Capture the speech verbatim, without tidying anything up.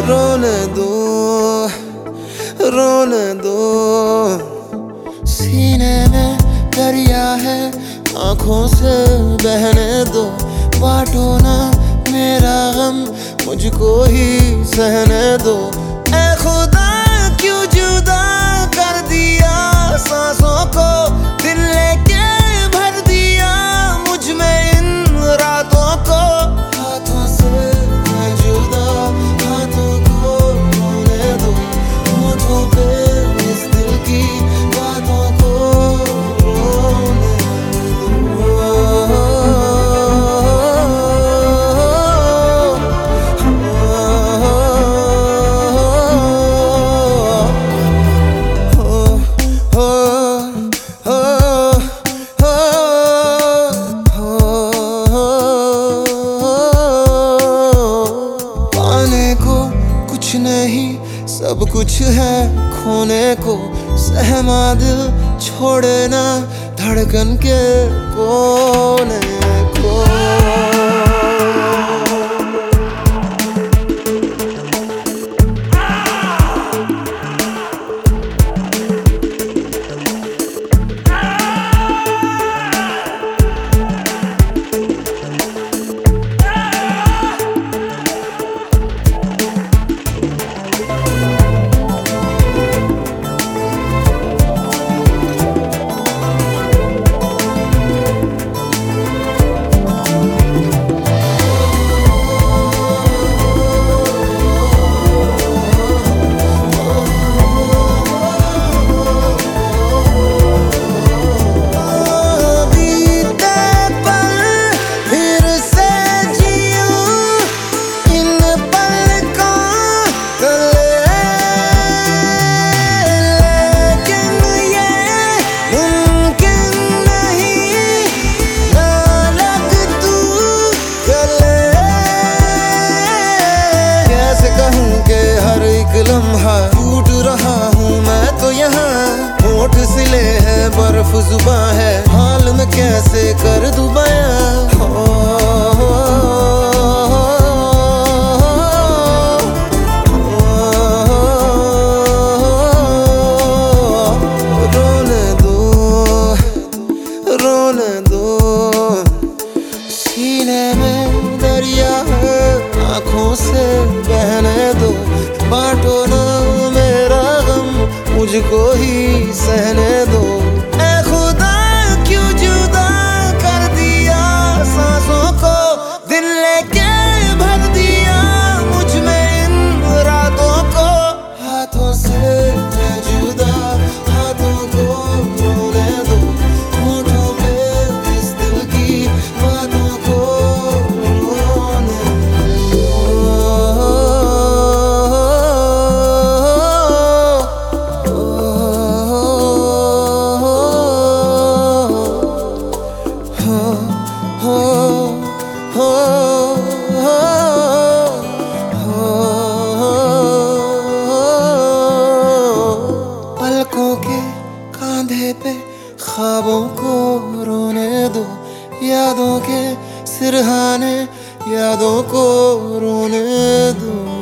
रोने दो, रोने दो। सीने में दरिया है, आंखों से बहने दो। बांटो ना मेरा गम, मुझको ही सहने दो। ऐ खुदा क्यों जुदा कर दिया सांसों को, दिल लेके भर दिया मुझ में इन रातों को। हाथों से मैं जुदा, हाथों को रोने दो। होठों पे इस दिल की बातों को रोने नहीं, सब कुछ है खोने को। सहमा दिल छोड़े ना धड़कन के कोने को। लम्हा टूट रहा हूँ मैं तो यहाँ, होठ सिले हैं बर्फ जुबां है, हाल में कैसे कर दूं बयां। हो, हो, रोने दो, रोने दो। सीने में दरिया है, आंखों से बहने दो। बांटो ना मेरा गम, मुझको ही सहने दो। ऐ खुदा क्यों जुदा कर दिया सांसों को, दिल लेके भर दिया मुझ में इन रातों को। हाथों से मैं जुदा, हाथों को रोने दो। होठों पे इस दिल की बातों को रोने दो। पलकों के कांधे पे ख्वाबों को रोने दो। यादों के सिरहाने यादों को रोने दो।